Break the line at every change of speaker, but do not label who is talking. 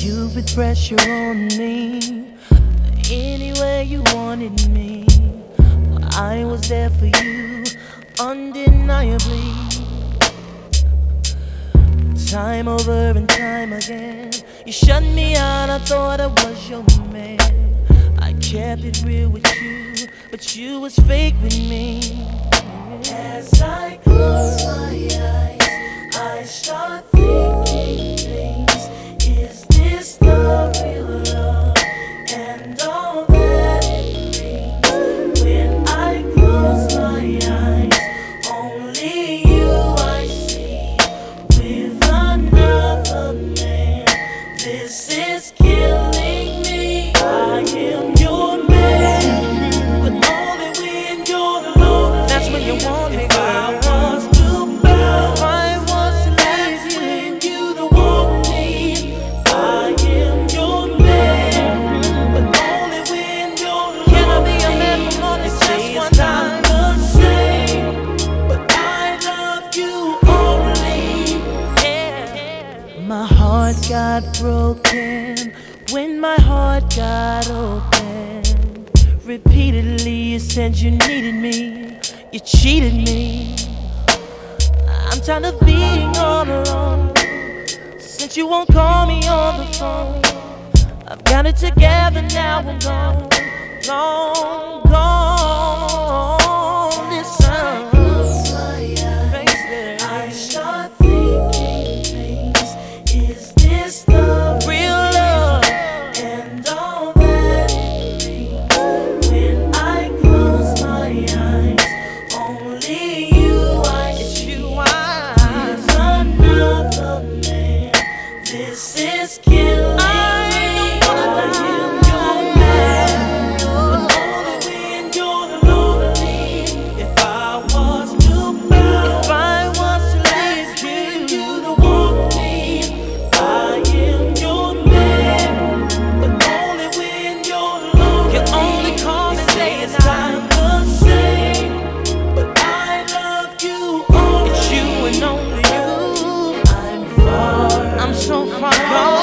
You put pressure on me anywhere you wanted me. I was there for you, undeniably. Time over and time again, you shut me out, I thought I was your man. I kept it real with you, but you was fake with me. As I close my eyes, I start thinking things. Is this the real love and all that it brings? When I close my eyes, only you I see with another man. This is killing me. I am your man, but only when you're alone. That's when you want me, girl. I was to bow. I was to leave you. When you don't want me. I am your man, but only when you're alone. Can I be a man for more than just one time? The same, but I love you only. Yeah. My heart got broken when my heart got open. Repeatedly you said you needed me, you cheated me. I'm tired of being all alone, since you won't call me on the phone. I've got it together now, I'm gone, gone, gone. Listen, baby, I start thinking things. Is this the real love and all that it brings? When I close my eyes, only you I see. With another man, this is killing me. I am your man, but only when you're lonely. If I was to bow, if I was to leave you, you don't want me. I am your man, but only when you're lonely. You only call me say it's time the same, but I love you only. It's you and only you. I'm so far gone.